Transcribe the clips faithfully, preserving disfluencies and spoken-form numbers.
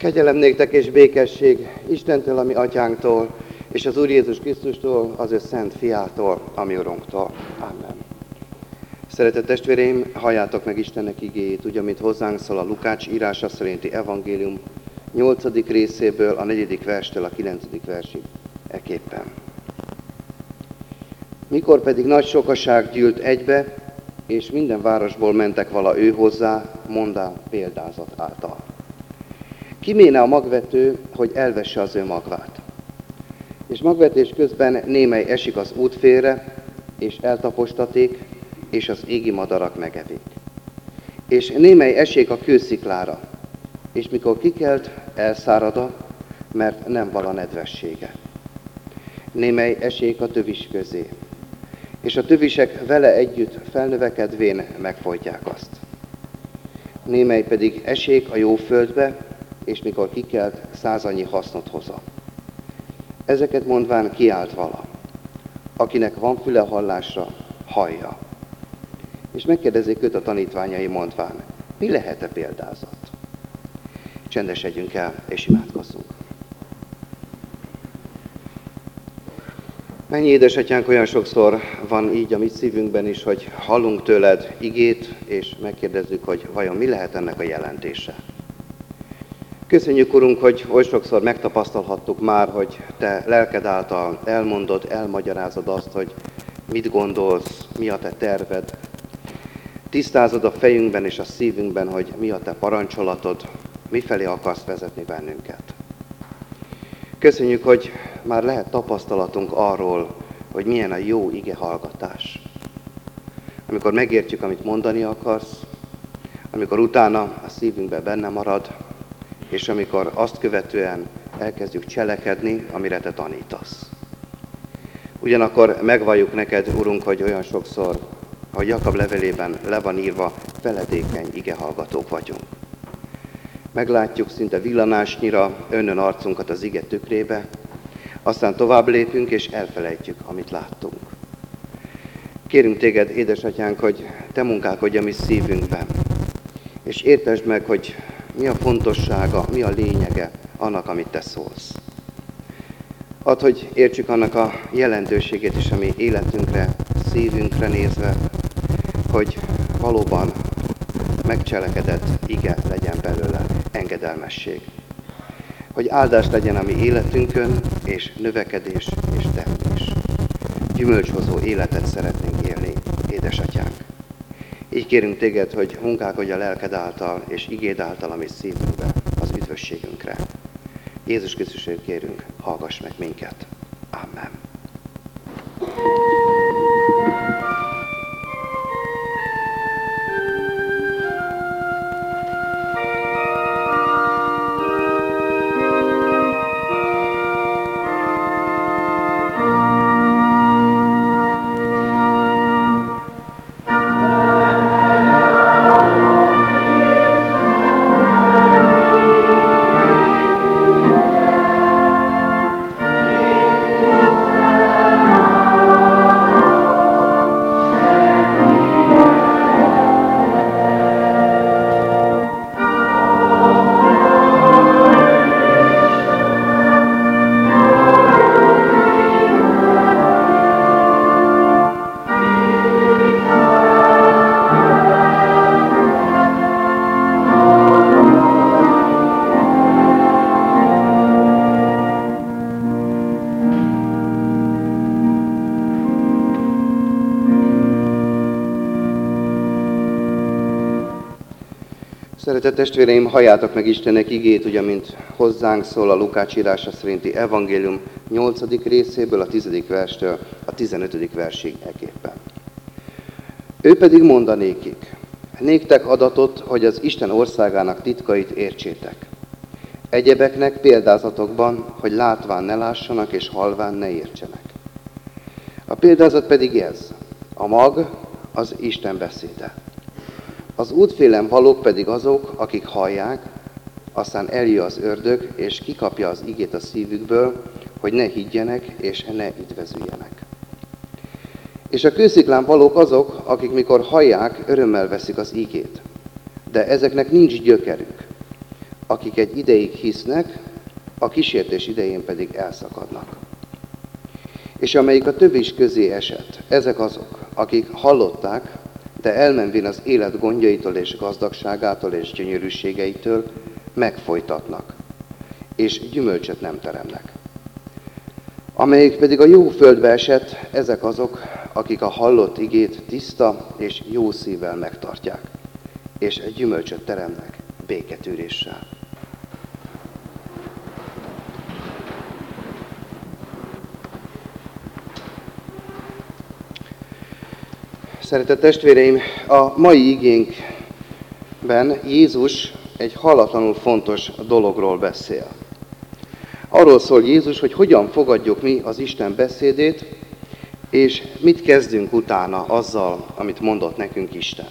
Kegyelem néktek és békesség Istentől, ami atyánktól, és az Úr Jézus Krisztustól, az ő szent fiától, ami Urunktól. Amen. Szeretett testvéreim, halljátok meg Istennek igéjét, úgy, amit hozzánk szól a Lukács írása szerinti evangélium nyolcadik részéből, a negyedik verstől a kilencedik versig eképpen. Mikor pedig nagy sokaság gyűlt egybe, és minden városból mentek vala ő hozzá, mondá példázat által. Kiméne a magvető, hogy elvesse az ő magvát. És magvetés közben némely esik az útfélre, és eltapostaték, és az égi madarak megevik. És némely esik a kősziklára, és mikor kikelt, elszárad, mert nem vala nedvessége. Némely esik a tövis közé, és a tövisek vele együtt felnövekedvén megfojtják azt. Némely pedig esik a jó földbe, és mikor kikelt, százannyi hasznot hoza. Ezeket mondván kiált vala, akinek van füle hallásra, hallja. És megkérdezik őt a tanítványai mondván, mi lehet-e példázat? Csendesedjünk el, és imádkozzunk. Mennyi édesatyánk, olyan sokszor van így a mi szívünkben is, hogy hallunk tőled igét, és megkérdezzük, hogy vajon mi lehet ennek a jelentése. Köszönjük, Urunk, hogy oly sokszor megtapasztalhattuk már, hogy Te lelked által elmondod, elmagyarázod azt, hogy mit gondolsz, mi a Te terved. Tisztázod a fejünkben és a szívünkben, hogy mi a Te parancsolatod, mifelé akarsz vezetni bennünket. Köszönjük, hogy már lehet tapasztalatunk arról, hogy milyen a jó ige hallgatás. Amikor megértjük, amit mondani akarsz, amikor utána a szívünkben benne marad, és amikor azt követően elkezdjük cselekedni, amire Te tanítasz. Ugyanakkor megvalljuk neked, Urunk, hogy olyan sokszor, ahogy Jakab levelében le van írva, feledékeny igehallgatók vagyunk. Meglátjuk szinte villanásnyira önnön arcunkat az ige tükrébe, aztán tovább lépünk és elfelejtjük, amit láttunk. Kérünk Téged, édesatyánk, hogy Te munkálkodj a mi szívünkben, és értesd meg, hogy mi a fontossága, mi a lényege annak, amit Te szólsz. Add, hogy értsük annak a jelentőségét is a mi életünkre, szívünkre nézve, hogy valóban megcselekedett ige legyen belőle, engedelmesség. Hogy áldás legyen a mi életünkön, és növekedés és termés. Gyümölcshozó életet szeretnénk élni, édesatyánk. Így kérünk Téged, hogy munkálkodj a lelked által és igéd által a mi szívünkbe, az üdvösségünkre. Jézus Krisztusért kérünk, hallgass meg minket. Amen. Szeretett testvéreim, halljátok meg Istennek igét, ugye, mint hozzánk szól a Lukács írása szerinti evangélium nyolcadik részéből, a tizedik verstől a tizenötödik versig eképpen. Ő pedig mondanékik, néktek adatot, hogy az Isten országának titkait értsétek. Egyebeknek példázatokban, hogy látván ne lássanak, és halván ne értsenek. A példázat pedig ez, a mag az Isten beszéde. Az útfélen valók pedig azok, akik hallják, aztán eljön az ördög, és kikapja az igét a szívükből, hogy ne higgyenek, és ne üdvözüljenek. És a kősziklán valók azok, akik mikor hallják, örömmel veszik az igét. De ezeknek nincs gyökerük. akik egy ideig hisznek, a kísértés idején pedig elszakadnak. És amelyik a többis közé esett, ezek azok, akik hallották, de elmenvén az élet gondjaitól és gazdagságától és gyönyörűségeitől megfojtatnak, és gyümölcsöt nem teremnek. Amelyik pedig a jó földbe esett, ezek azok, akik a hallott igét tiszta és jó szívvel megtartják, és gyümölcsöt teremnek béketűréssel. Szeretett testvéreim, a mai igénkben Jézus egy hallatlanul fontos dologról beszél. Arról szól Jézus, hogy hogyan fogadjuk mi az Isten beszédét, és mit kezdünk utána azzal, amit mondott nekünk Isten.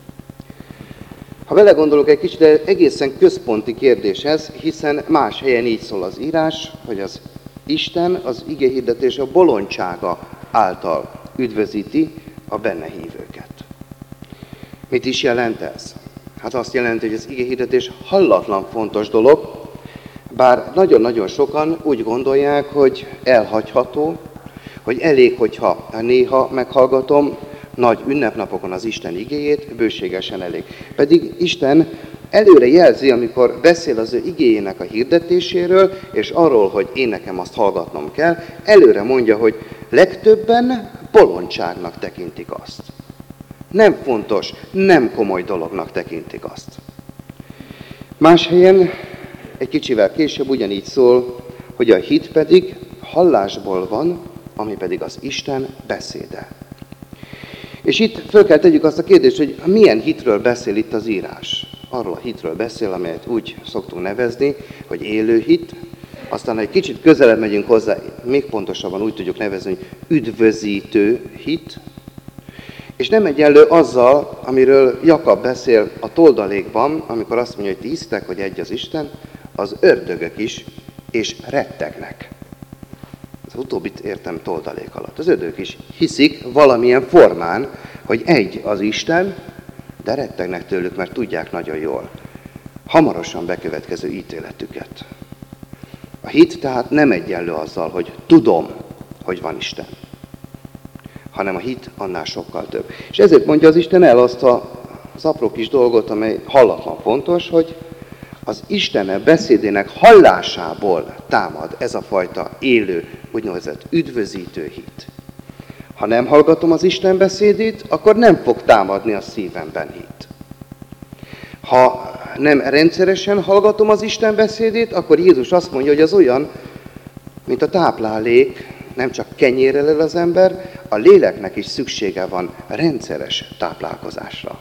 Ha belegondolok egy kicsit, de egészen központi kérdés ez, hiszen más helyen így szól az írás, hogy az Isten az igehirdetés a bolondsága által üdvözíti a benne hívőket. Mit is jelent ez? Hát azt jelenti, hogy az igehirdetés hallatlan fontos dolog, bár nagyon-nagyon sokan úgy gondolják, hogy elhagyható, hogy elég, hogyha néha meghallgatom nagy ünnepnapokon az Isten igéjét, bőségesen elég. Pedig Isten előre jelzi, amikor beszél az ő igéjének a hirdetéséről, és arról, hogy én nekem azt hallgatnom kell, előre mondja, hogy legtöbben bolondságnak tekintik azt. Nem fontos, nem komoly dolognak tekintik azt. Más helyen, egy kicsivel később ugyanígy szól, hogy a hit pedig hallásból van, ami pedig az Isten beszéde. És itt föl kell tegyük azt a kérdést, hogy milyen hitről beszél itt az írás. Arról a hitről beszél, amelyet úgy szoktunk nevezni, hogy élő hit. Aztán, ha egy kicsit közelebb megyünk hozzá, még pontosabban úgy tudjuk nevezni, hogy üdvözítő hit. És nem egyenlő azzal, amiről Jakab beszél a toldalékban, amikor azt mondja, hogy ti hisztek, hogy egy az Isten, az ördögök is, és rettegnek. Az utóbbit értem toldalék alatt. Az ördögök is hiszik valamilyen formán, hogy egy az Isten, de rettegnek tőlük, mert tudják nagyon jól hamarosan bekövetkező ítéletüket. A hit tehát nem egyenlő azzal, hogy tudom, hogy van Isten, hanem a hit annál sokkal több. És ezért mondja az Isten el azt a, az apró kis dolgot, amely hallatlan fontos, hogy az Isten beszédének hallásából támad ez a fajta élő, úgynevezett üdvözítő hit. Ha nem hallgatom az Isten beszédét, akkor nem fog támadni a szívemben hit. Ha nem rendszeresen hallgatom az Isten beszédét, akkor Jézus azt mondja, hogy az olyan, mint a táplálék, nem csak kenyérre lel az ember, a léleknek is szüksége van rendszeres táplálkozásra.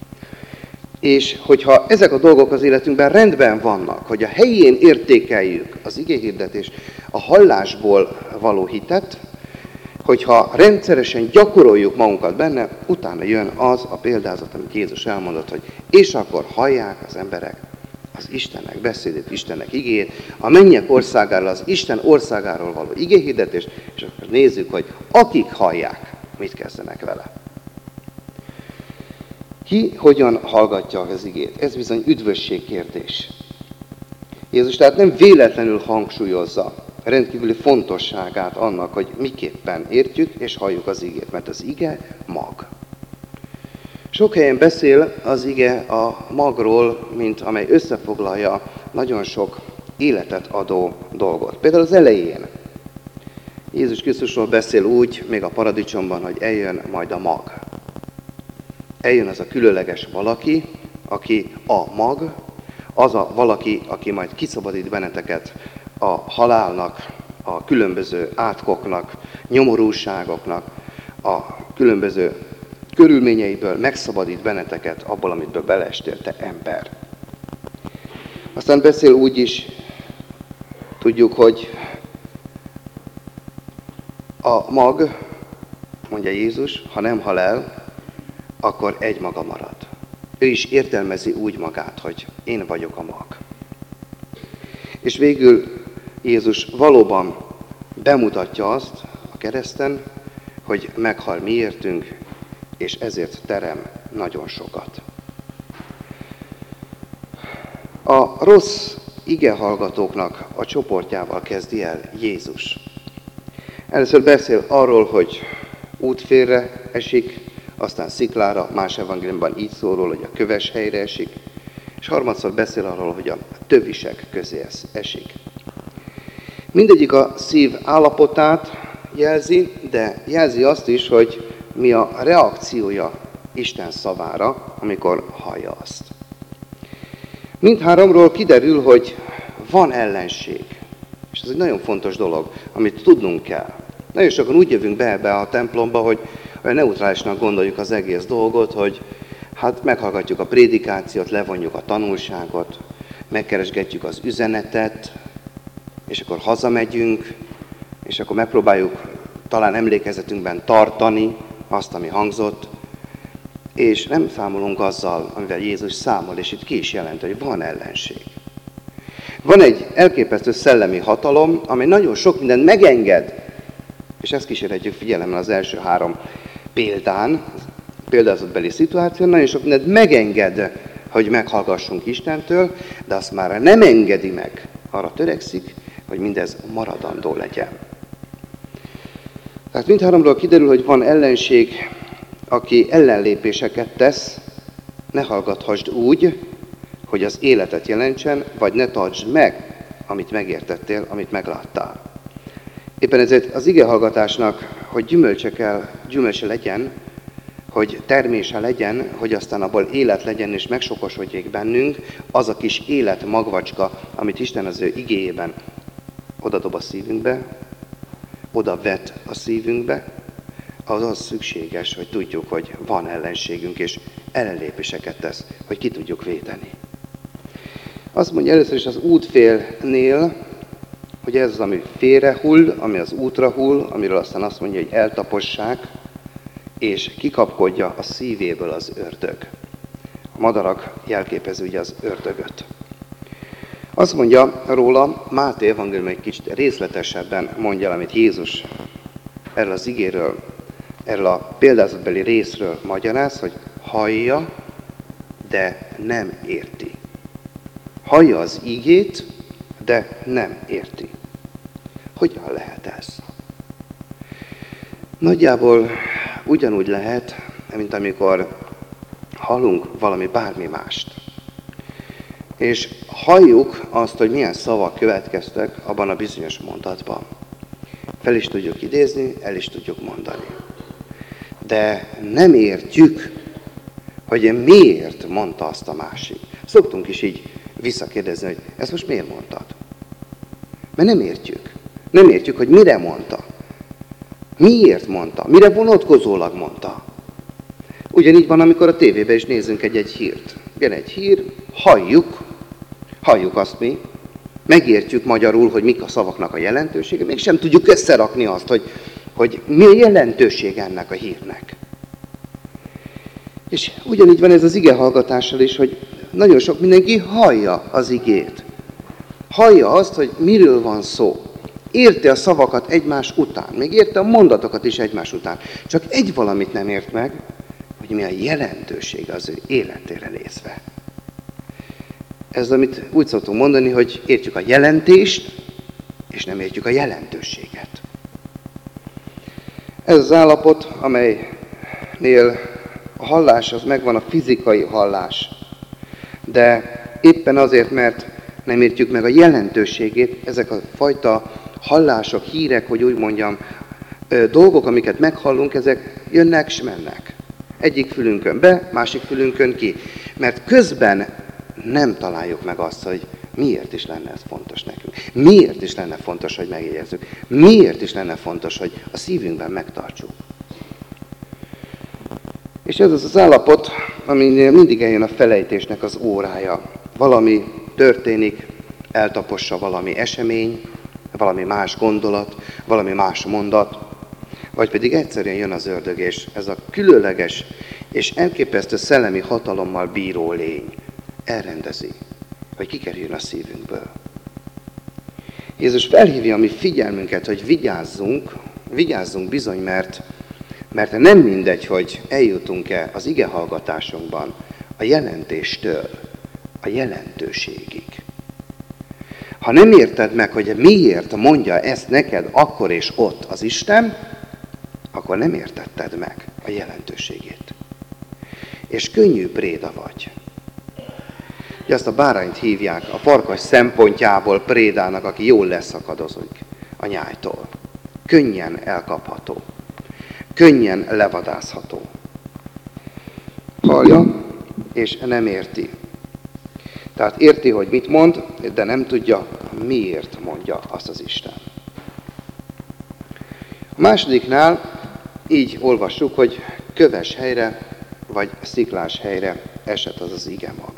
És hogyha ezek a dolgok az életünkben rendben vannak, hogy a helyén értékeljük az igéhirdetés, a hallásból való hitet, hogyha rendszeresen gyakoroljuk magunkat benne, utána jön az a példázat, amit Jézus elmondott, hogy és akkor hallják az emberek az Istennek beszédét, Istennek igéjét, a mennyek országáról, az Isten országáról való igéhirdetést, és akkor nézzük, hogy akik hallják, mit kezdenek vele. Ki hogyan hallgatja az igét? Ez bizony üdvösség kérdés. Jézus tehát nem véletlenül hangsúlyozza rendkívüli fontosságát annak, hogy miképpen értjük és halljuk az igét, mert az ige mag. Sok helyen beszél az ige a magról, mint amely összefoglalja nagyon sok életet adó dolgot. Például az elején Jézus Krisztusról beszél úgy, még a paradicsomban, hogy eljön majd a mag. Eljön az a különleges valaki, aki a mag, az a valaki, aki majd kiszabadít benneteket a halálnak, a különböző átkoknak, nyomorúságoknak, a különböző körülményeiből megszabadít benneteket abból, amitből beleestél te ember. Aztán beszél úgy is, tudjuk, hogy a mag, mondja Jézus, ha nem hal el, akkor egy maga marad. Ő is értelmezi úgy magát, hogy én vagyok a mag. És végül Jézus valóban bemutatja azt a kereszten, hogy meghal miértünk, és ezért terem nagyon sokat. A rossz igehallgatóknak a csoportjával kezdi el Jézus. Először beszél arról, hogy útfélre esik, aztán sziklára, más evangéliumban így szól róla, hogy a köves helyre esik, és harmadszor beszél arról, hogy a tövisek közé esik. Mindegyik a szív állapotát jelzi, de jelzi azt is, hogy mi a reakciója Isten szavára, amikor hallja azt. Mindháromról kiderül, hogy van ellenség. És ez egy nagyon fontos dolog, amit tudnunk kell. Nagyon sokan úgy jövünk be ebbe a templomba, hogy olyan neutrálisnak gondoljuk az egész dolgot, hogy hát meghallgatjuk a prédikációt, levonjuk a tanulságot, megkeresgetjük az üzenetet, és akkor hazamegyünk, és akkor megpróbáljuk talán emlékezetünkben tartani azt, ami hangzott, és nem számolunk azzal, amivel Jézus számol, és itt ki is jelent, hogy van ellenség. Van egy elképesztő szellemi hatalom, amely nagyon sok mindent megenged, és ezt kísérhetjük figyelemmel az első három példán, példázatbeli szituáción, nagyon sok mindent megenged, hogy meghallgassunk Istentől, de azt már nem engedi meg, arra törekszik, hogy mindez maradandó legyen. Tehát mindháromról kiderül, hogy van ellenség, aki ellenlépéseket tesz, ne hallgathasd úgy, hogy az életet jelentsen, vagy ne tartsd meg, amit megértettél, amit megláttál. Éppen ezért az igehallgatásnak, hogy gyümölcse kell, gyümölcse legyen, hogy termése legyen, hogy aztán abból élet legyen és megsokosodjék bennünk, az a kis élet magvacska, amit Isten az ő igéjében odadob a szívünkbe, oda vet a szívünkbe, az az szükséges, hogy tudjuk, hogy van ellenségünk, és ellenlépéseket tesz, hogy ki tudjuk védeni. Azt mondja először is az útfélnél, hogy ez az, ami félrehull, ami az útra hull, amiről aztán azt mondja, hogy eltapossák, és kikapkodja a szívéből az ördög. A madarak jelképezi ugye az ördögöt. Azt mondja róla, Máté evangélium egy kicsit részletesebben mondja el, amit Jézus erről az igéről, erről a példázatbeli részről magyaráz, hogy hallja, de nem érti. Hallja az igét, de nem érti. Hogyan lehet ez? Nagyjából ugyanúgy lehet, mint amikor hallunk valami bármi mást. És halljuk azt, hogy milyen szavak következtek abban a bizonyos mondatban. Fel is tudjuk idézni, el is tudjuk mondani. De nem értjük, hogy miért mondta azt a másik. Szoktunk is így visszakérdezni, hogy ezt most miért mondtad? Mert nem értjük. Nem értjük, hogy mire mondta. Miért mondta? Mire vonatkozólag mondta? Ugyanígy van, amikor a tévében is nézzünk egy-egy hírt. Jön egy hír, halljuk, halljuk azt mi, megértjük magyarul, hogy mik a szavaknak a jelentősége, mégsem tudjuk összerakni azt, hogy, hogy mi a jelentőség ennek a hírnek. És ugyanígy van ez az igehallgatással is, hogy nagyon sok mindenki hallja az igét. Hallja azt, hogy miről van szó. Érti a szavakat egymás után, még érti a mondatokat is egymás után. Csak egy valamit nem ért meg, hogy mi a jelentősége az ő életére nézve. Ez, amit úgy szoktunk mondani, hogy értjük a jelentést, és nem értjük a jelentőséget. Ez az állapot, amelynél a hallás az megvan, a fizikai hallás. De éppen azért, mert nem értjük meg a jelentőségét, ezek a fajta hallások, hírek, hogy úgy mondjam, dolgok, amiket meghallunk, ezek jönnek és mennek. Egyik fülünkön be, másik fülünkön ki. Mert közben nem találjuk meg azt, hogy miért is lenne ez fontos nekünk. Miért is lenne fontos, hogy megjegyezzük. Miért is lenne fontos, hogy a szívünkben megtartsuk. És ez az az állapot, aminél mindig eljön a felejtésnek az órája. Valami történik, eltapossa valami esemény, valami más gondolat, valami más mondat, vagy pedig egyszerűen jön az ördög, és ez a különleges és elképesztő szellemi hatalommal bíró lény elrendezi, hogy kikerüljön a szívünkből. Jézus felhívja a mi figyelmünket, hogy vigyázzunk, vigyázzunk bizony, mert, mert nem mindegy, hogy eljutunk-e az igehallgatásunkban a jelentéstől a jelentőségig. Ha nem érted meg, hogy miért mondja ezt neked akkor és ott az Isten, akkor nem értetted meg a jelentőségét. És könnyű préda vagy. Ugye azt a bárányt hívják a farkas szempontjából prédának, aki jól leszakadozik a nyájtól. Könnyen elkapható. Könnyen levadászható. Hallja, és nem érti. Tehát érti, hogy mit mond, de nem tudja, miért mondja azt az Isten. A másodiknál így olvassuk, hogy köves helyre, vagy sziklás helyre esett az az igemag.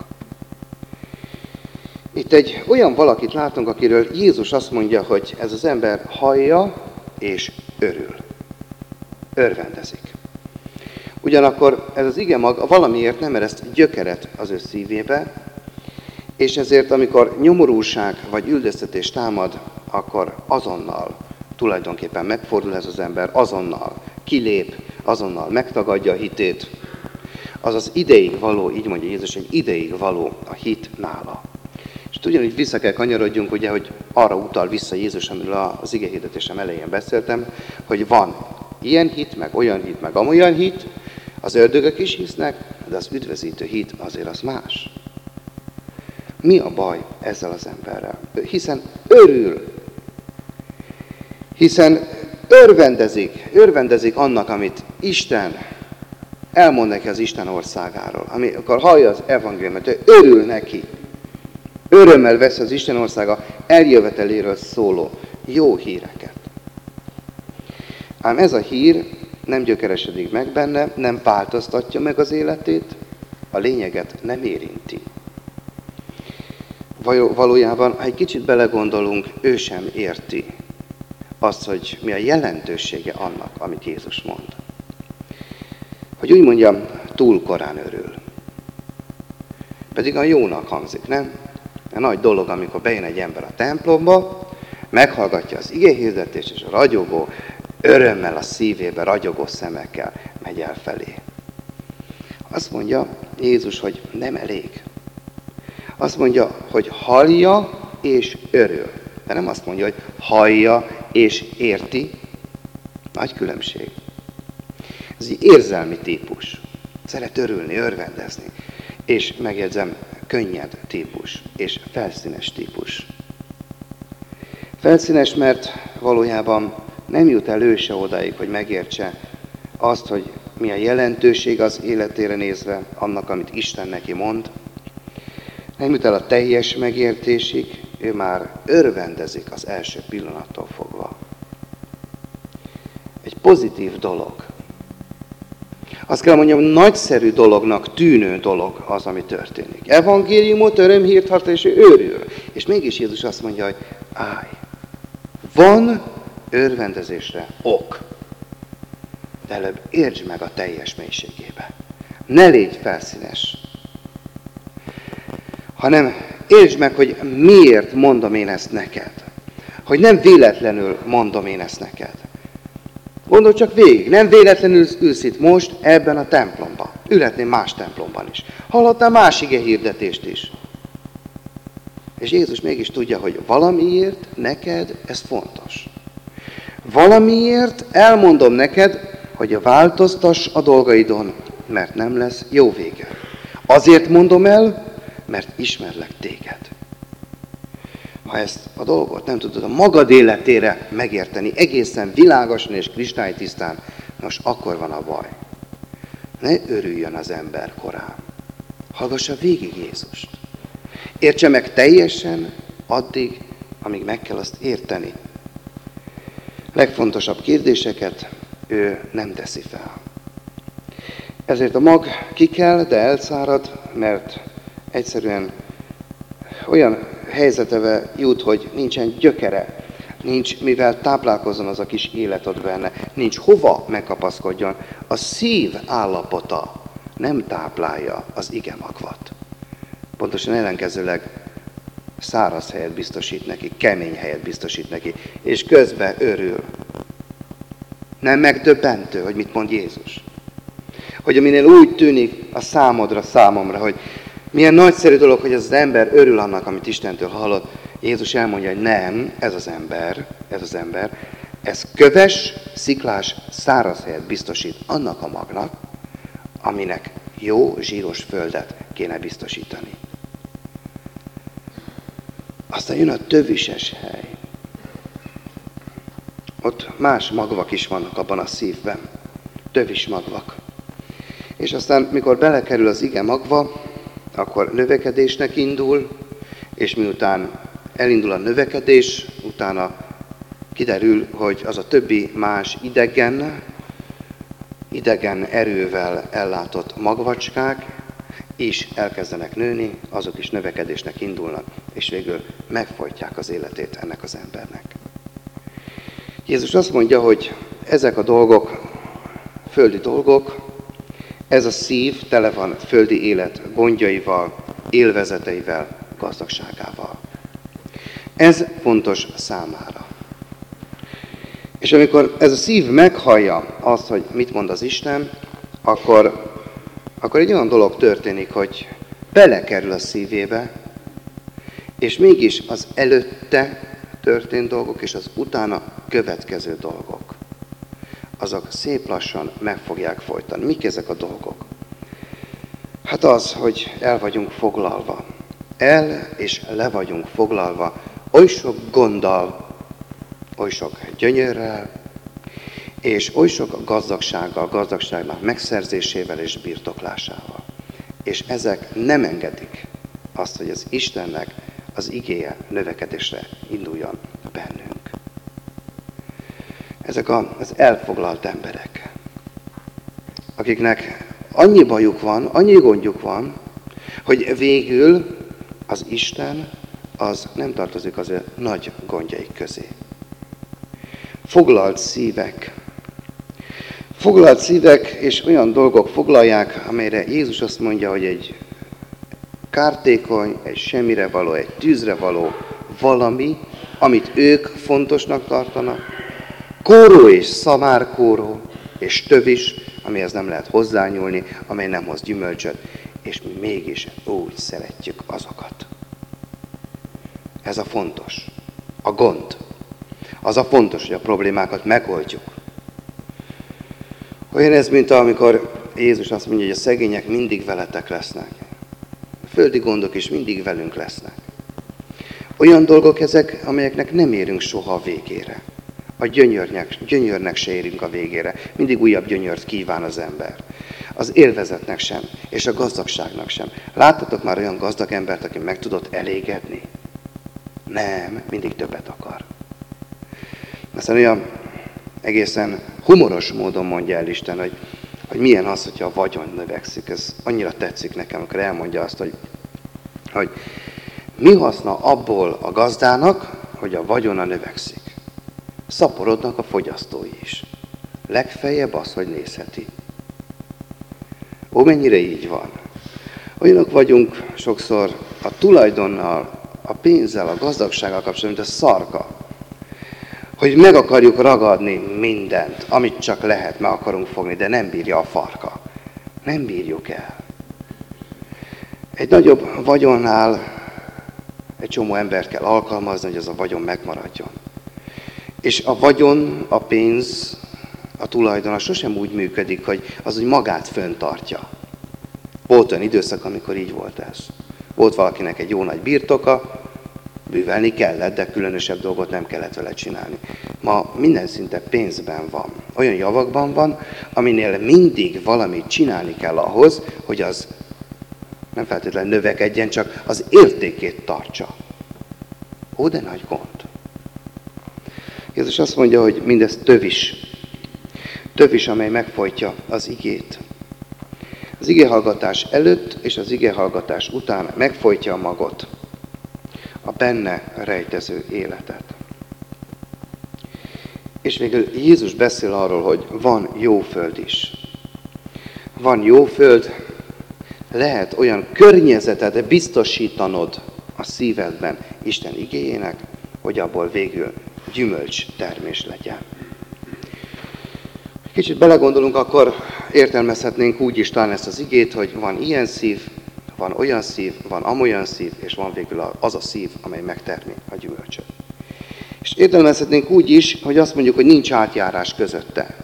Itt egy olyan valakit látunk, akiről Jézus azt mondja, hogy ez az ember hallja és örül. Örvendezik. Ugyanakkor ez az igemag valamiért nem ereszt gyökeret az ő szívébe, és ezért, amikor nyomorúság vagy üldöztetés támad, akkor azonnal tulajdonképpen megfordul ez az ember, azonnal kilép, azonnal megtagadja a hitét. Az az ideig való, így mondja Jézus, egy ideig való a hit nála. És ugyanígy vissza kell kanyarodjunk, ugye, hogy arra utal vissza Jézus, amiről az igehirdetésem elején beszéltem, hogy van ilyen hit, meg olyan hit, meg amolyan hit, az ördögök is hisznek, de az üdvözítő hit azért az más. Mi a baj ezzel az emberrel? Hiszen örül, hiszen örvendezik, örvendezik annak, amit Isten elmond neki az Isten országáról. Amikor hallja az evangéliumot, ő örül neki. Örömmel vesz az Isten országa eljöveteléről szóló jó híreket. Ám ez a hír nem gyökeresedik meg benne, nem változtatja meg az életét, a lényeget nem érinti. Valójában, ha egy kicsit belegondolunk, ő sem érti azt, hogy mi a jelentősége annak, amit Jézus mond. Hogy úgy mondjam, túl korán örül. Pedig a jónak hangzik, nem? A nagy dolog, amikor bejön egy ember a templomba, meghallgatja az igéhirdetést, és a ragyogó, örömmel a szívébe, ragyogó szemekkel megy el felé. Azt mondja Jézus, hogy nem elég. Azt mondja, hogy hallja és örül. De nem azt mondja, hogy hallja és érti. Nagy különbség. Ez egy érzelmi típus. Szeret örülni, örvendezni. És megjegyzem, könnyed típus és felszínes típus. Felszínes, mert valójában nem jut el ő se odáig, hogy megértse azt, hogy mi a jelentőség az életére nézve, annak, amit Isten neki mond. Nem jut el a teljes megértésig, ő már örvendezik az első pillanattól fogva. Egy pozitív dolog. Azt kell mondjam, nagyszerű dolognak tűnő dolog az, ami történik. Evangéliumot, örömhírt hart, és ő őrül. És mégis Jézus azt mondja, hogy állj, van örvendezésre ok. De előbb értsd meg a teljes mélységébe. Ne légy felszínes. Hanem értsd meg, hogy miért mondom én ezt neked. Hogy nem véletlenül mondom én ezt neked. Gondolj csak végig, nem véletlenül ülsz itt most ebben a templomban. Ülhetnél más templomban is. Hallottál más igehirdetést is. És Jézus mégis tudja, hogy valamiért neked ez fontos. Valamiért elmondom neked, hogy változtass a dolgaidon, mert nem lesz jó vége. Azért mondom el, mert ismerlek téged. Ha ezt a dolgot nem tudod a magad életére megérteni, egészen világosan és kristálytisztán, most akkor van a baj. Ne örüljön az ember korán. Hallgassa végig Jézust. Értse meg teljesen addig, amíg meg kell azt érteni. Legfontosabb kérdéseket ő nem teszi fel. Ezért a mag ki kell, de elszárad, mert egyszerűen olyan helyzetebe jut, hogy nincsen gyökere, nincs mivel táplálkozzon az a kis élet ott benne, nincs hova megkapaszkodjon. A szív állapota nem táplálja az igemagvat. Pontosan ellenkezőleg száraz helyet biztosít neki, kemény helyet biztosít neki, és közben örül. Nem megdöbbentő, hogy mit mond Jézus? Hogy aminél úgy tűnik a számodra, számomra, hogy Milyen nagyszerű dolog, hogy az ember örül annak, amit Istentől hallott. Jézus elmondja, hogy nem, ez az ember, ez az ember, ez köves, sziklás, száraz helyet biztosít annak a magnak, aminek jó, zsíros földet kéne biztosítani. Aztán jön a tövises hely. Ott más magvak is vannak abban a szívben. Tövis magvak. És aztán, mikor belekerül az ige magva, akkor növekedésnek indul, és miután elindul a növekedés, utána kiderül, hogy az a többi más idegen, idegen erővel ellátott magvacskák is elkezdenek nőni, azok is növekedésnek indulnak, és végül megfojtják az életét ennek az embernek. Jézus azt mondja, hogy ezek a dolgok, földi dolgok, ez a szív tele van földi élet gondjaival, élvezeteivel, gazdagságával. Ez fontos számára. És amikor ez a szív meghallja azt, hogy mit mond az Isten, akkor, akkor egy olyan dolog történik, hogy belekerül a szívébe, és mégis az előtte történt dolgok, és az utána következő dolgok, azok szép lassan meg fogják folytani. Mik ezek a dolgok? Hát az, hogy el vagyunk foglalva. El és le vagyunk foglalva oly sok gonddal, oly sok gyönyörrel, és oly sok gazdagsággal, gazdagságnak megszerzésével és birtoklásával. És ezek nem engedik azt, hogy az Istennek az igéje növekedésre induljon bennünk. Ezek az elfoglalt emberek, akiknek annyi bajuk van, annyi gondjuk van, hogy végül az Isten az nem tartozik az ő nagy gondjaik közé. Foglalt szívek. Foglalt szívek és olyan dolgok foglalják, amelyre Jézus azt mondja, hogy egy kártékony, egy semmire való, egy tűzre való valami, amit ők fontosnak tartanak, kóró és szamárkóró, és tövis, amihez nem lehet hozzányúlni, amely nem hoz gyümölcsöt, és mi mégis úgy szeretjük azokat. Ez a fontos. A gond. Az a fontos, hogy a problémákat megoldjuk. Olyan ez, mint amikor Jézus azt mondja, hogy a szegények mindig veletek lesznek. A földi gondok is mindig velünk lesznek. Olyan dolgok ezek, amelyeknek nem érünk soha a végére. A gyönyörnek, gyönyörnek se érünk a végére. Mindig újabb gyönyört kíván az ember. Az élvezetnek sem, és a gazdagságnak sem. Láttatok már olyan gazdag embert, aki meg tudott elégedni? Nem, mindig többet akar. Aztán olyan egészen humoros módon mondja el Isten, hogy, hogy milyen az, hogyha a vagyon növekszik. Ez annyira tetszik nekem, amikor elmondja azt, hogy, hogy mi haszna abból a gazdának, hogy a vagyona növekszik. Szaporodnak a fogyasztói is. Legfeljebb az, hogy nézheti. Ó, mennyire így van. Olyanok vagyunk sokszor a tulajdonnal, a pénzzel, a gazdagsággal kapcsolatban, mint a szarka. Hogy meg akarjuk ragadni mindent, amit csak lehet, meg akarunk fogni, de nem bírja a farka. Nem bírjuk el. Egy nagyobb vagyonnál egy csomó embert kell alkalmazni, hogy az a vagyon megmaradjon. És a vagyon, a pénz, a tulajdon sosem úgy működik, hogy az úgy magát föntartja. Volt olyan időszak, amikor így volt ez. Volt valakinek egy jó nagy birtoka, bűvelni kellett, de különösebb dolgot nem kellett vele csinálni. Ma minden szinte pénzben van. Olyan javakban van, aminél mindig valamit csinálni kell ahhoz, hogy az nem feltétlenül növekedjen, csak az értékét tartsa. Ó, de nagy gond. Jézus azt mondja, hogy mindez tövis. Tövis, amely megfojtja az igét. Az igéhallgatás előtt és az igéhallgatás után megfojtja a magot, a benne rejtező életet. És végül Jézus beszél arról, hogy van jó föld is. Van jó föld, lehet olyan környezetet biztosítanod a szívedben Isten igéjének, hogy abból végül gyümölcs termés legyen. Kicsit belegondolunk, akkor értelmezhetnénk úgy is talán ezt az igét, hogy van ilyen szív, van olyan szív, van amolyan szív, és van végül az a szív, amely megtermi a gyümölcsöt. És értelmezhetnénk úgy is, hogy azt mondjuk, hogy nincs átjárás közötte.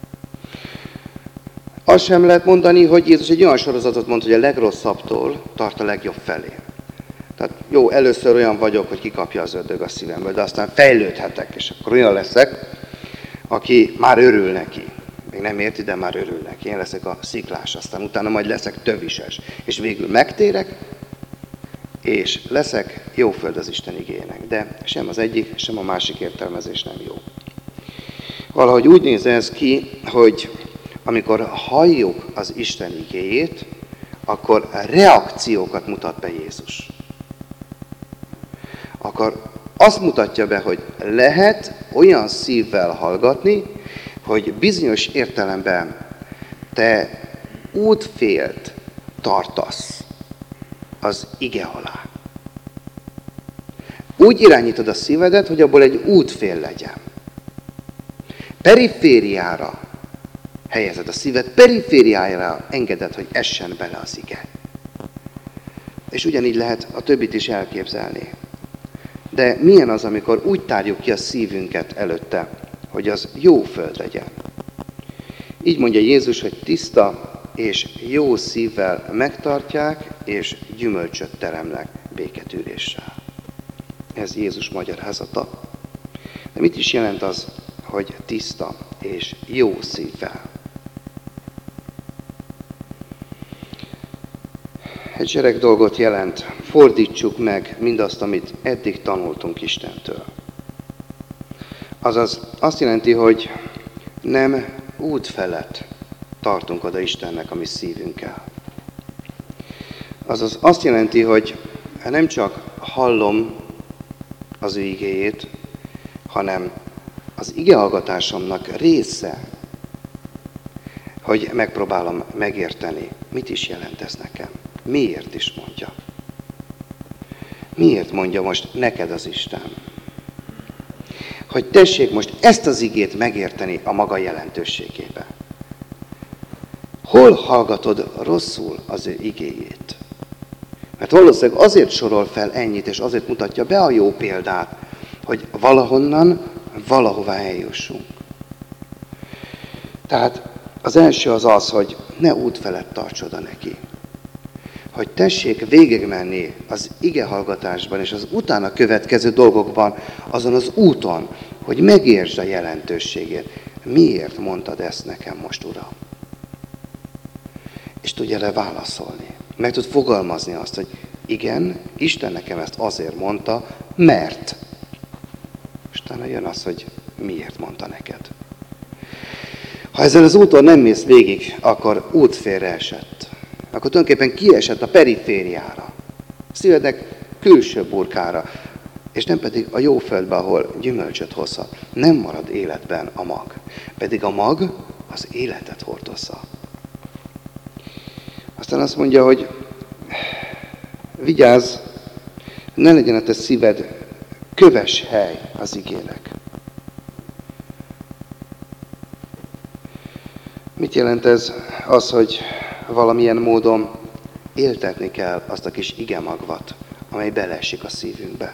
Azt sem lehet mondani, hogy Jézus egy olyan sorozatot mond, hogy a legrosszabbtól tart a legjobb felé. Tehát jó, először olyan vagyok, hogy kikapja az ördög a szívemből, de aztán fejlődhetek, és akkor olyan leszek, aki már örül neki. Még nem érti, de már örül neki. Én leszek a sziklás, aztán utána majd leszek tövises. És végül megtérek, és leszek jó föld az Isten igének. De sem az egyik, sem a másik értelmezés nem jó. Valahogy úgy néz ez ki, hogy amikor halljuk az Isten igéjét, akkor reakciókat mutat be Jézus. Akkor azt mutatja be, hogy lehet olyan szívvel hallgatni, hogy bizonyos értelemben te útfélt tartasz az ige alá. Úgy irányítod a szívedet, hogy abból egy útfél legyen. Perifériára helyezed a szíved, perifériájára engeded, hogy essen bele az ige. És ugyanígy lehet a többit is elképzelni. De milyen az, amikor úgy tárjuk ki a szívünket előtte, hogy az jó föld legyen. Így mondja Jézus, hogy tiszta és jó szívvel megtartják, és gyümölcsöt teremnek béketűréssel. Ez Jézus magyarázata. De mit is jelent az, hogy tiszta és jó szívvel? Egy sereg dolgot jelent. Fordítsuk meg mindazt, amit eddig tanultunk Istentől. Azaz azt jelenti, hogy nem út felett tartunk oda Istennek a mi szívünkkel. Azaz azt jelenti, hogy nem csak hallom az ő igéjét, hanem az igehallgatásomnak része, hogy megpróbálom megérteni, mit is jelent ez nekem. Miért is mondja? Miért mondja most neked az Isten? Hogy tessék most ezt az igét megérteni a maga jelentőségébe. Hol hallgatod rosszul az ő igéjét? Mert valószínűleg azért sorol fel ennyit, és azért mutatja be a jó példát, hogy valahonnan, valahová eljussunk. Tehát az első az az, hogy ne út felett tarts oda neki. Hogy tessék végigmenni az igehallgatásban és az utána következő dolgokban, azon az úton, hogy megértsd a jelentőségét. Miért mondtad ezt nekem most, Uram? És tudj erre válaszolni. Meg tud fogalmazni azt, hogy igen, Isten nekem ezt azért mondta, mert. És utána jön az, hogy miért mondta neked. Ha ezzel az úton nem mész végig, akkor útfélre esett. Akkor tulajdonképpen kiesett a perifériára. A szívednek külső burkára, és nem pedig a jó földbe, ahol gyümölcsöt hozhat. Nem marad életben a mag. Pedig a mag az életet hordozza. Aztán azt mondja, hogy vigyázz, ne legyen a te szíved köves hely az igének. Mit jelent ez? Az, hogy valamilyen módon éltetni kell azt a kis igemagvat, amely beleesik a szívünkbe.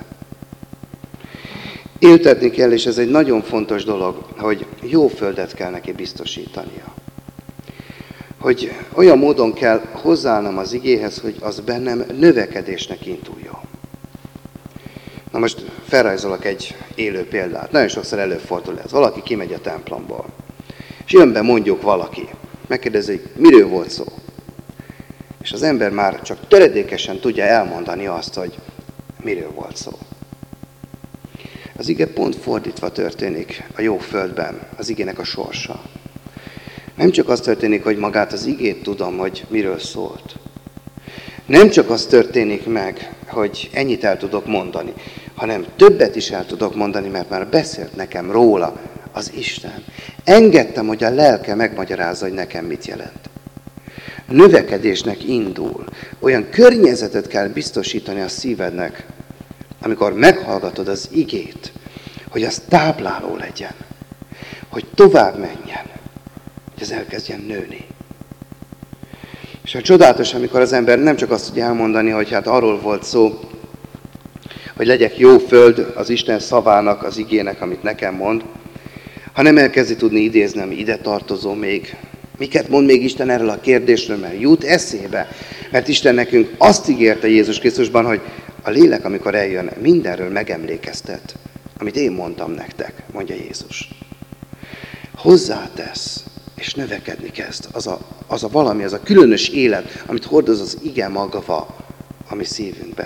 Éltetni kell, és ez egy nagyon fontos dolog, hogy jó földet kell neki biztosítania. Hogy olyan módon kell hozzáállnom az igéhez, hogy az bennem növekedésnek induljon. Na most felrajzolok egy élő példát. Nagyon sokszor előfordul ez. Valaki kimegy a templomból. És jön be mondjuk valaki. Megkérdezi, miről volt szó. És az ember már csak töredékesen tudja elmondani azt, hogy miről volt szó. Az ige pont fordítva történik a jó földben, az igének a sorsa. Nem csak az történik, hogy magát az igét tudom, hogy miről szólt. Nem csak az történik meg, hogy ennyit el tudok mondani, hanem többet is el tudok mondani, mert már beszélt nekem róla az Isten. Engedtem, hogy a lelke megmagyarázza, hogy nekem mit jelent. Növekedésnek indul. Olyan környezetet kell biztosítani a szívednek, amikor meghallgatod az igét, hogy az tápláló legyen, hogy tovább menjen, hogy ez elkezdjen nőni. És a csodálatos, amikor az ember nem csak azt tudja elmondani, hogy hát arról volt szó, hogy legyek jó föld az Isten szavának, az igének, amit nekem mond, hanem elkezdi tudni idézni, ami ide tartozó még. Miket mond még Isten erről a kérdésről, mert jut eszébe. Mert Isten nekünk azt ígérte Jézus Krisztusban, hogy a lélek, amikor eljön, mindenről megemlékeztet, amit én mondtam nektek, mondja Jézus. Hozzátesz, és növekedni kezd. Az a, az a valami, az a különös élet, amit hordoz az ige magva a mi szívünkben.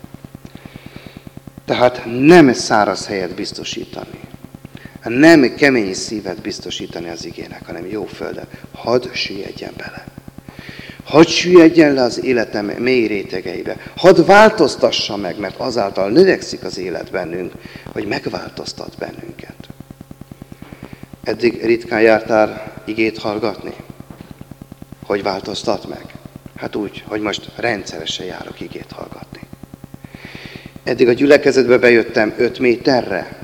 Tehát nem száraz helyet biztosítani. Nem kemény szívet biztosítani az igének, hanem jó földet. Hadd süllyedjen bele. Hadd süllyedjen le az életem mély rétegeibe. Hadd változtassa meg, mert azáltal növekszik az élet bennünk, hogy megváltoztat bennünket. Eddig ritkán jártál igét hallgatni? Hogy változtat meg? Hát úgy, hogy most rendszeresen járok igét hallgatni. Eddig a gyülekezetbe bejöttem öt méterre.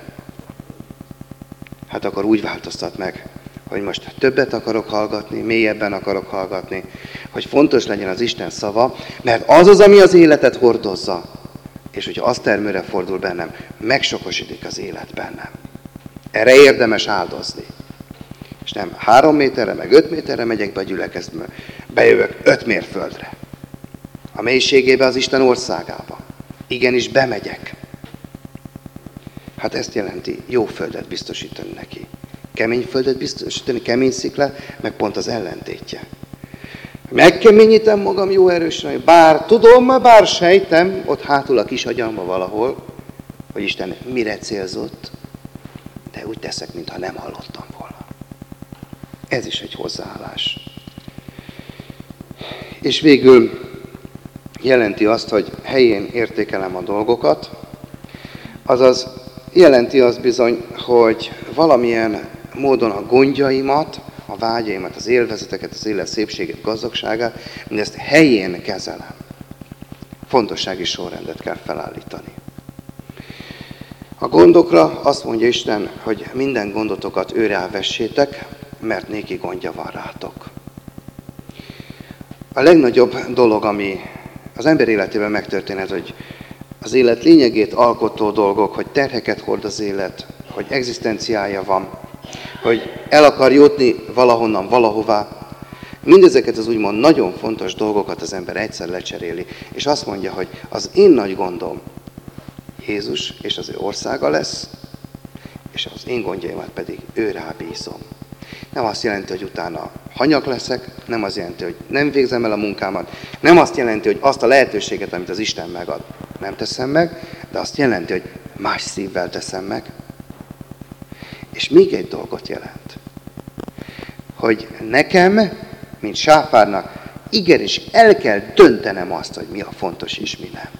Hát akkor úgy változtat meg, hogy most többet akarok hallgatni, mélyebben akarok hallgatni, hogy fontos legyen az Isten szava, mert az az, ami az életet hordozza, és hogy az termőre fordul bennem, megsokosodik az élet bennem. Erre érdemes áldozni. És nem három méterre, meg öt méterre megyek be a gyülekezetbe, bejövök öt mérföldre. A mélységébe az Isten országába. Igenis bemegyek. Hát ezt jelenti jó földet biztosítani neki. Kemény földet biztosítani, kemény szikla, meg pont az ellentétje. Megkeményítem magam jó erősen, bár tudom, bár sejtem, ott hátul a kis agyamba valahol, hogy Isten mire célzott, de úgy teszek, mintha nem hallottam volna. Ez is egy hozzáállás. És végül jelenti azt, hogy helyén értékelem a dolgokat, azaz jelenti azt bizony, hogy valamilyen módon a gondjaimat, a vágyaimat, az élvezeteket, az élet szépséget, gazdagságát, mindezt helyén kezelem. Fontossági sorrendet kell felállítani. A gondokra azt mondja Isten, hogy minden gondotokat őre vessétek, mert néki gondja van rátok. A legnagyobb dolog, ami az ember életében megtörténhet, hogy az élet lényegét alkotó dolgok, hogy terheket hord az élet, hogy egzisztenciája van, hogy el akar jutni valahonnan, valahová. Mindezeket az úgymond nagyon fontos dolgokat az ember egyszer lecseréli, és azt mondja, hogy az én nagy gondom Jézus és az ő országa lesz, és az én gondjaimat pedig ő rábízom. Nem azt jelenti, hogy utána hanyag leszek, nem azt jelenti, hogy nem végzem el a munkámat, nem azt jelenti, hogy azt a lehetőséget, amit az Isten megad, nem teszem meg, de azt jelenti, hogy más szívvel teszem meg. És még egy dolgot jelent, hogy nekem, mint sáfárnak, igenis el kell döntenem azt, hogy mi a fontos és mi nem.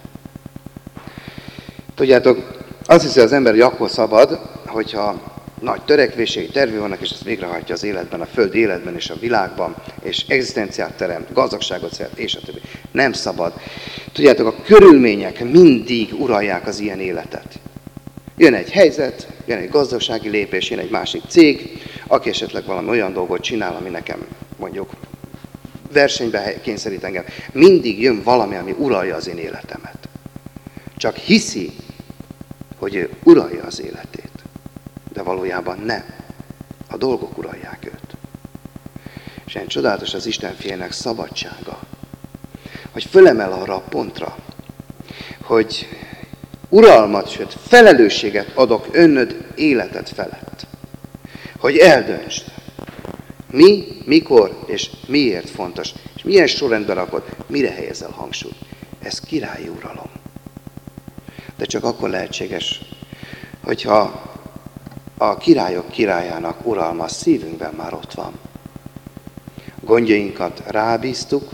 Tudjátok, azt hiszi az ember, hogy akkor szabad, hogyha nagy törekvései, tervű vannak, és ezt végrehajtja az életben, a földi életben és a világban, és egzisztenciát teremt, gazdagságot szeret, és a többi. Nem szabad. Tudjátok, a körülmények mindig uralják az ilyen életet. Jön egy helyzet, jön egy gazdasági lépés, jön egy másik cég, aki esetleg valami olyan dolgot csinál, ami nekem mondjuk versenybe kényszerít engem. Mindig jön valami, ami uralja az én életemet. Csak hiszi, hogy ő uralja az életét. De valójában nem. A dolgok uralják őt. És ilyen csodálatos az Isten fiának szabadsága, hogy fölemel arra a pontra, hogy uralmat, sőt felelősséget adok önnöd életed felett. Hogy eldöntsd, mi, mikor és miért fontos, és milyen sorrendben rakod, mire helyezel hangsúlyt. Ez királyi uralom. De csak akkor lehetséges, hogyha a királyok királyának uralma a szívünkben már ott van. Gondjainkat rábíztuk,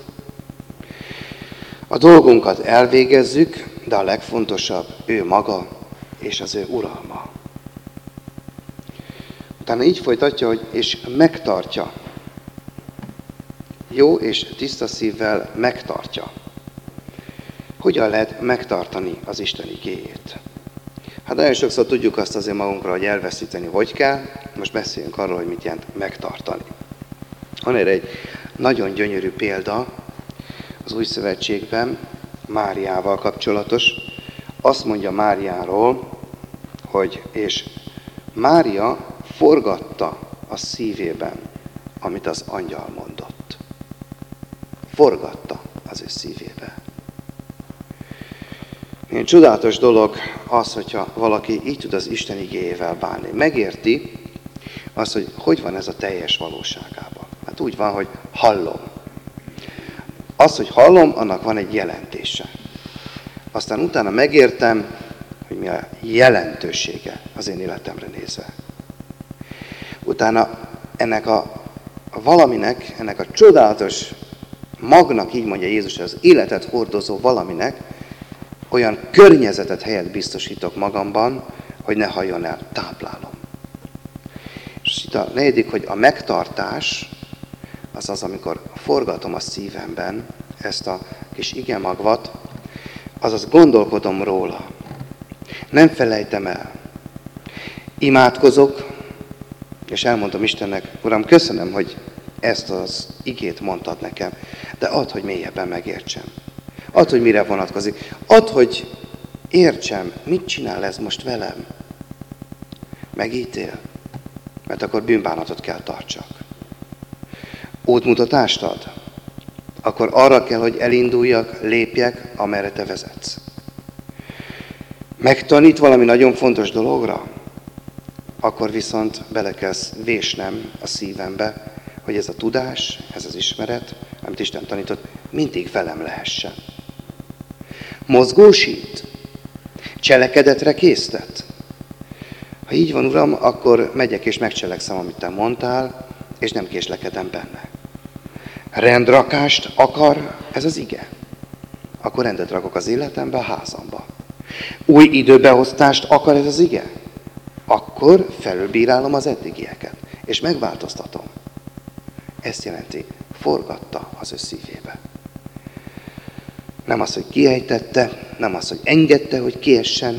a dolgunkat elvégezzük, de a legfontosabb ő maga és az ő uralma. Utána így folytatja, hogy és megtartja. Jó és tiszta szívvel megtartja. Hogyan lehet megtartani az Isten igéjét? Hát nagyon sokszor tudjuk azt azért magunkra, hogy elveszíteni hogy kell. Most beszéljünk arról, hogy mit jelent megtartani. Van erre egy nagyon gyönyörű példa az Új Szövetségben Máriával kapcsolatos. Azt mondja Máriáról, hogy és Mária forgatta a szívében, amit az angyal mondott. Forgatta az ő szívébe. Milyen csodálatos dolog az, hogyha valaki így tud az Isten igéjével bánni. Megérti azt, hogy hogy van ez a teljes valóságában. Hát úgy van, hogy hallom. Az, hogy hallom, annak van egy jelentése. Aztán utána megértem, hogy mi a jelentősége az én életemre nézve. Utána ennek a, a valaminek, ennek a csodálatos magnak, így mondja Jézus, az életet hordozó valaminek olyan környezetet, helyet biztosítok magamban, hogy ne halljon el, táplálom. És itt a negyedik, hogy a megtartás, az az, amikor forgatom a szívemben ezt a kis igemagvat, azaz gondolkodom róla. Nem felejtem el. Imádkozok, és elmondom Istennek, Uram, köszönöm, hogy ezt az igét mondtad nekem, de add, hogy mélyebben megértsem. Add, hogy mire vonatkozik. Add, hogy értsem, mit csinál ez most velem. Megítél, mert akkor bűnbánatot kell tartsak. Útmutatást ad, akkor arra kell, hogy elinduljak, lépjek, amerre te vezetsz. Megtanít valami nagyon fontos dologra, akkor viszont bele kell vésnem a szívembe, hogy ez a tudás, ez az ismeret, amit Isten tanított, mindig velem lehessen. Mozgósít, cselekedetre késztet. Ha így van, Uram, akkor megyek és megcselekszem, amit te mondtál, és nem késlekedem benne. Rendrakást akar ez az ige. Akkor rendet rakok az életembe, a házamba. Új időbeosztást akar ez az ige. Akkor felülbírálom az eddigieket, és megváltoztatom. Ezt jelenti, forgatta az ő szívébe. Nem az, hogy kiejtette, nem az, hogy engedte, hogy kiessen,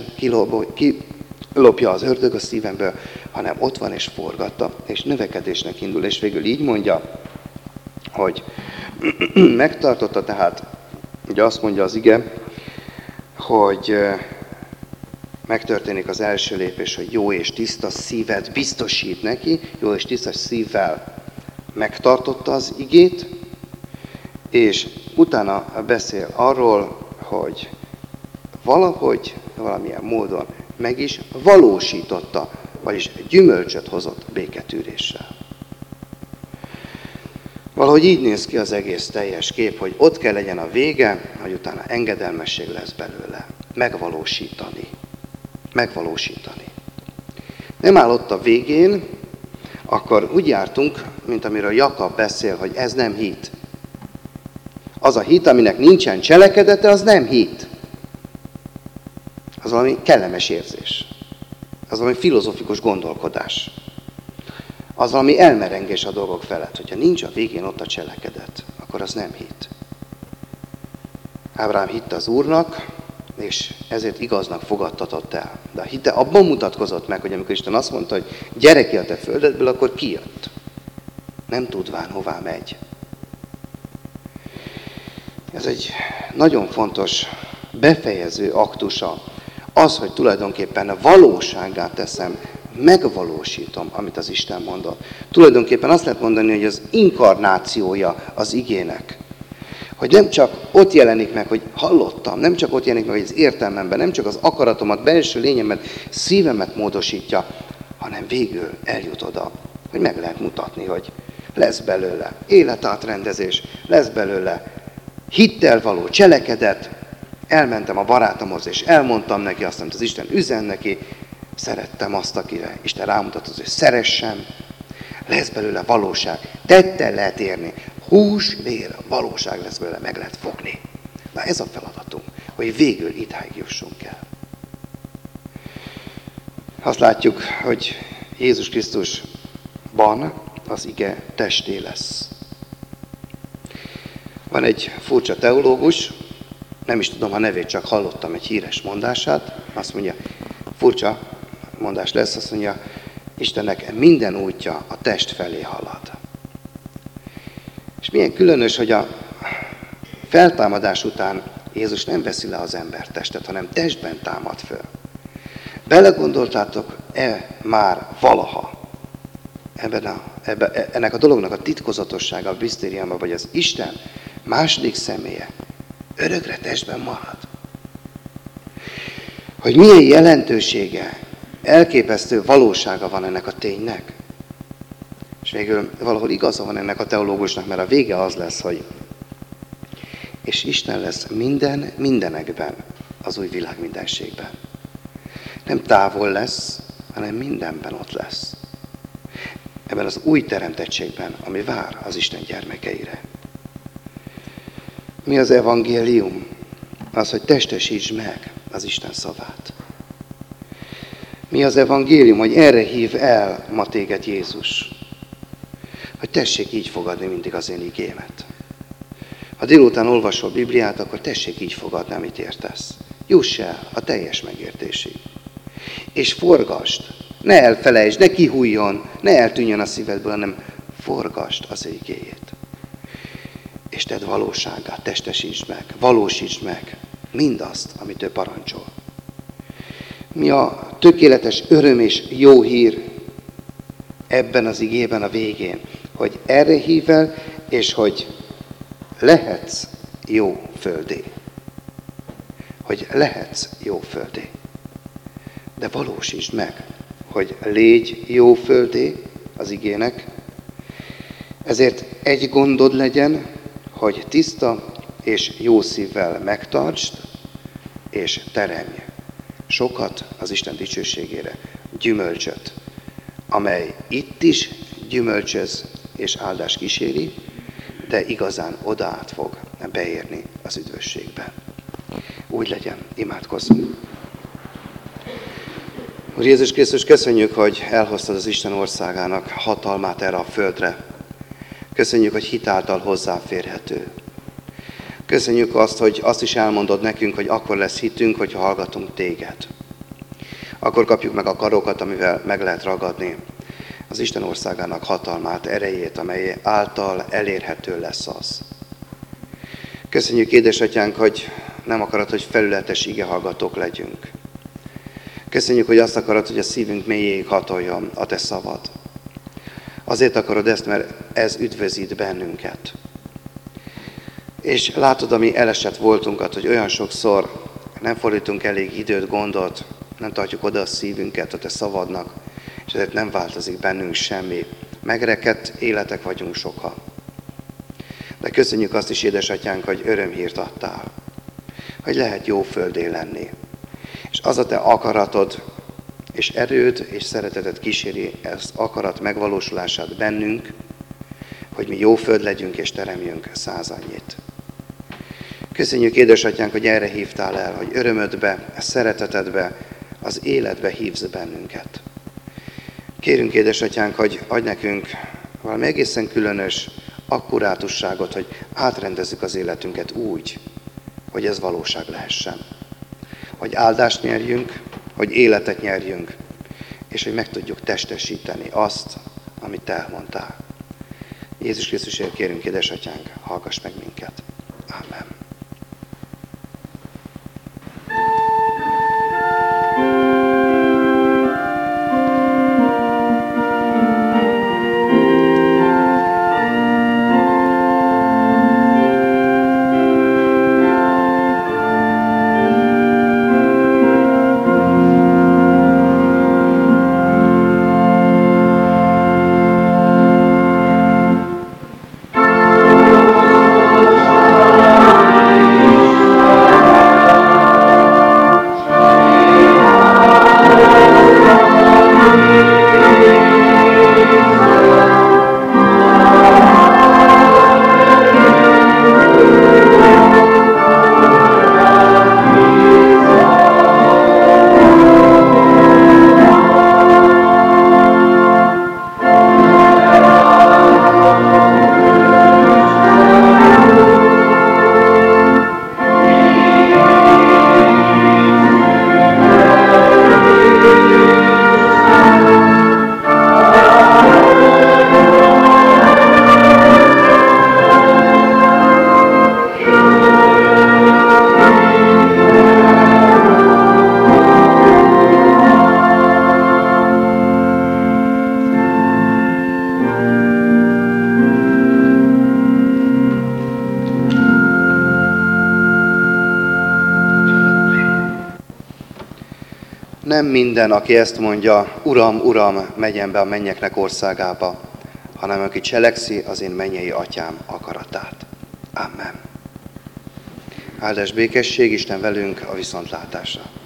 kilopja az ördög a szívemből, hanem ott van és forgatta, és növekedésnek indul, és végül így mondja, hogy megtartotta, tehát, ugye azt mondja az ige, hogy megtörténik az első lépés, hogy jó és tiszta szívet biztosít neki, jó és tiszta szívvel megtartotta az igét, és utána beszél arról, hogy valahogy, valamilyen módon meg is valósította, vagyis gyümölcsöt hozott béketűréssel. Valahogy így néz ki az egész teljes kép, hogy ott kell legyen a vége, hogy utána engedelmesség lesz belőle. Megvalósítani. Megvalósítani. Nem áll ott a végén, akkor úgy jártunk, mint amiről Jakab beszél, hogy ez nem hit. Az a hit, aminek nincsen cselekedete, az nem hit. Az valami kellemes érzés. Az valami filozofikus gondolkodás. Az valami elmerengés a dolgok felett. Hogyha nincs a végén ott a cselekedet, akkor az nem hit. Ábrahám hitt az Úrnak, és ezért igaznak fogadtatott el. De a hite abban mutatkozott meg, hogy amikor Isten azt mondta, hogy gyere ki a te földedből, akkor kijött. Nem tudván, hová megy. Ez egy nagyon fontos befejező aktusa. Az, hogy tulajdonképpen valósággá teszem, megvalósítom, amit az Isten mondott. Tulajdonképpen azt lehet mondani, hogy az inkarnációja az igének. Hogy nem csak ott jelenik meg, hogy hallottam, nem csak ott jelenik meg, hogy az értelmemben, nem csak az akaratomat, belső lényemet, szívemet módosítja, hanem végül eljut oda, hogy meg lehet mutatni, hogy lesz belőle életátrendezés, lesz belőle hittel való cselekedet. Elmentem a barátomhoz, és elmondtam neki azt, amit az Isten üzen neki, szerettem azt, akire Isten rámutatott, hogy szeressem, lesz belőle valóság. Tettel lehet érni. Hús, vér, valóság lesz belőle, meg lehet fogni. Na ez a feladatunk, hogy végül idáig jussunk el. Azt látjuk, hogy Jézus Krisztusban az ige testé lesz. Van egy furcsa teológus, nem is tudom a nevét, csak hallottam egy híres mondását, azt mondja, furcsa mondás lesz, azt mondja, Istennek minden útja a test felé halad. És milyen különös, hogy a feltámadás után Jézus nem veszi le az embertestet, hanem testben támad föl. Belegondoltátok-e már valaha ebben a, ebben, ennek a dolognak a titkozatossága, a misztériuma, vagy az Isten második személye örökre testben marad? Hogy milyen jelentősége, elképesztő valósága van ennek a ténynek. És végül valahol igaza van ennek a teológusnak, mert a vége az lesz, hogy és Isten lesz minden mindenekben, az új világ mindenségben. Nem távol lesz, hanem mindenben ott lesz. Ebben az új teremtettségben, ami vár az Isten gyermekeire. Mi az evangélium? Az, hogy testesítsd meg az Isten szavát. Mi az evangélium? Hogy erre hív el ma téged Jézus. Hogy tessék így fogadni mindig az én igémet. Ha délután olvasol Bibliát, akkor tessék így fogadni, amit értesz. Juss el a teljes megértésig. És forgasd. Ne elfelejtsd, ne kihújjon, ne eltűnjön a szívedből, hanem forgasd az igéjét. És tedd valósággá, testesítsd meg, valósítsd meg mindazt, amit ő parancsol. Mi a tökéletes öröm és jó hír ebben az igében a végén, hogy erre hív el, és hogy lehetsz jó földé. Hogy lehetsz jó földé. De valósítsd meg, hogy légy jó földé az igének. Ezért egy gondod legyen, hogy tiszta és jó szívvel megtartsd, és teremj sokat az Isten dicsőségére, gyümölcsöt, amely itt is gyümölcsöz és áldás kíséri, de igazán oda át fog beérni az üdvösségbe. Úgy legyen, imádkozzunk. Úr Jézus Krisztus, köszönjük, hogy elhoztad az Isten országának hatalmát erre a földre. Köszönjük, hogy hitáltal hozzáférhető. Köszönjük azt, hogy azt is elmondod nekünk, hogy akkor lesz hitünk, hogyha hallgatunk téged. Akkor kapjuk meg a karokat, amivel meg lehet ragadni az Isten országának hatalmát, erejét, amely által elérhető lesz az. Köszönjük, édesatyánk, hogy nem akarod, hogy felületes igehallgatók legyünk. Köszönjük, hogy azt akarod, hogy a szívünk mélyéig hatoljon a te szavad. Azért akarod ezt, mert ez üdvözít bennünket. És látod, ami elesett voltunkat, hogy olyan sokszor nem fordítunk elég időt, gondot, nem tartjuk oda a szívünket a te szavadnak, és ezért nem változik bennünk semmi. Megrekedt életek vagyunk sokan. De köszönjük azt is, édesatyánk, hogy örömhírt adtál, hogy lehet jó földé lenni. És az a te akaratod, és erőd, és szereteted kíséri ezt akarat megvalósulását bennünk, hogy mi jó föld legyünk, és teremjünk százannyit. Köszönjük, édesatyánk, hogy erre hívtál el, hogy örömödbe, szeretetedbe, az életbe hívsz bennünket. Kérünk, édesatyánk, hogy adj nekünk valami egészen különös akkurátusságot, hogy átrendezzük az életünket úgy, hogy ez valóság lehessen. Hogy áldást nyerjünk, hogy életet nyerjünk, és hogy meg tudjuk testesíteni azt, amit te elmondtál. Jézus Krisztusért kérünk, édesatyánk, hallgass meg minket. Amen. Amen. Nem minden, aki ezt mondja, Uram, Uram, megyen be a mennyeknek országába, hanem aki cselekszi az én mennyei atyám akaratát. Amen. Áldás békesség, Isten velünk, a viszontlátásra.